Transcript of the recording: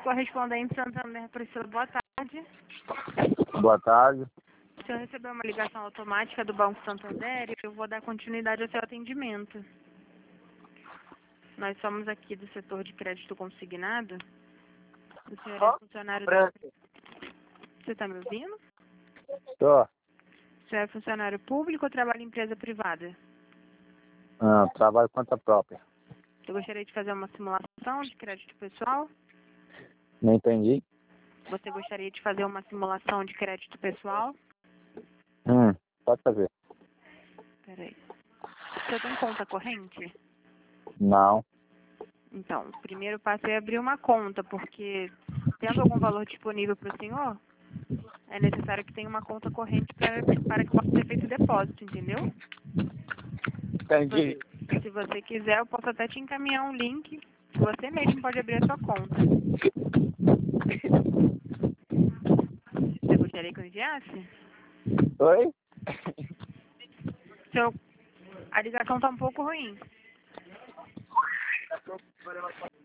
Correspondente Santander, Priscila, boa tarde. Boa tarde. O senhor recebeu uma ligação automática do Banco Santander e eu vou dar continuidade ao seu atendimento. Nós somos aqui do setor de crédito consignado. O senhor é funcionário da... Você está me ouvindo? Tô. O senhor é funcionário público ou trabalha em empresa privada? Trabalho conta própria. Eu gostaria de fazer uma simulação de crédito pessoal. Não entendi. Você gostaria de fazer uma simulação de crédito pessoal? Pode fazer. Peraí. O senhor tem conta corrente? Não. Então, o primeiro passo é abrir uma conta, porque tendo algum valor disponível para o senhor, é necessário que tenha uma conta corrente para que possa ser feito o depósito, entendeu? Entendi. Se você quiser, eu posso até te encaminhar um link que você mesmo pode abrir a sua conta. Você gostaria que eu enviasse? Oi? A ligação está um pouco ruim.